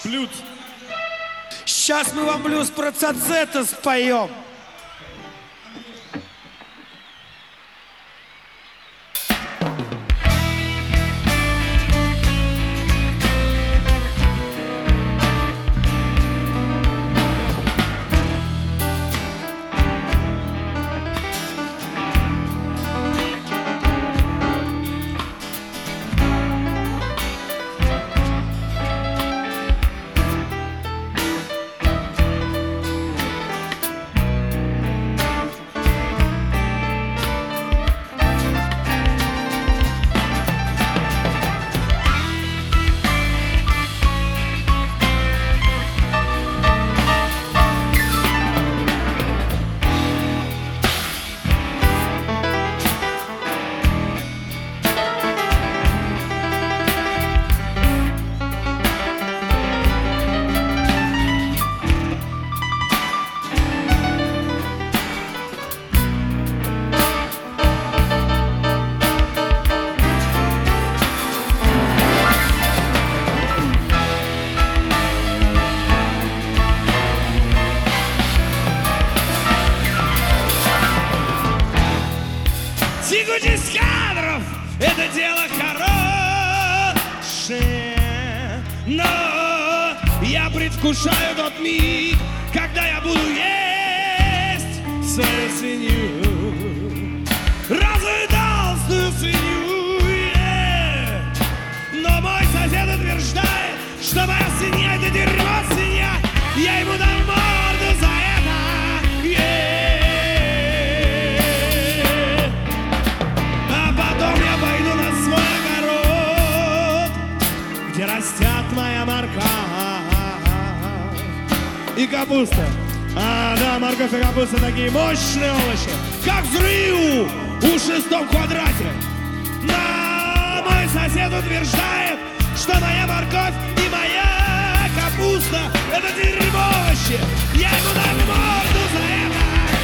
блюз. Сейчас мы вам блюз про Цацета споем. Тягучесть кадров — это дело хорошее, но я предвкушаю тот миг, когда я буду есть свою свинью, разве толстую свинью, но мой сосед утверждает, что моя свинья — это дерьмо свинья, я ему дам морду за это. Растет моя морковь и капуста. Да, морковь и капуста такие мощные овощи, как взрыв в 6 квадрате. Но мой сосед утверждает, что моя морковь и моя капуста — это дерьмо овощи. Я ему дам морду за это.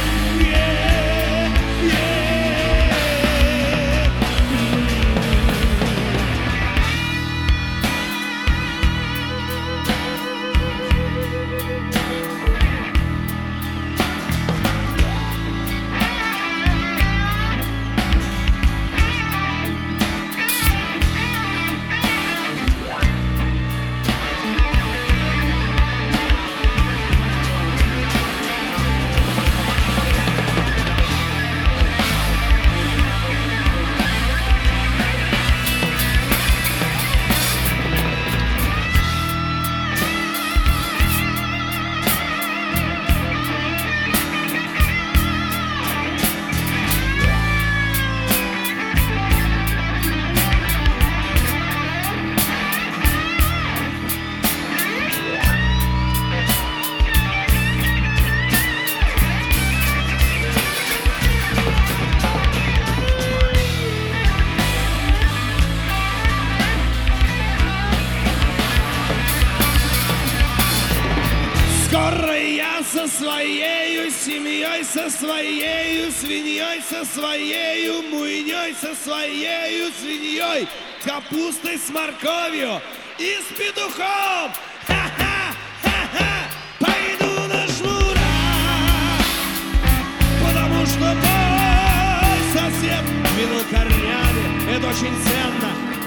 Скоро я со своею семьей, со своею свиньей, со своею муйней, со своею свиньей, капустой с морковью и с петухом. Ха-ха-ха-ха, пойду на жмура, потому что мой сосед минул корнями, это очень ценно.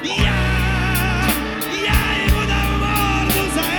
Я ему дам морду за это.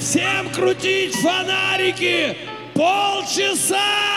Всем крутить фонарики! Полчаса!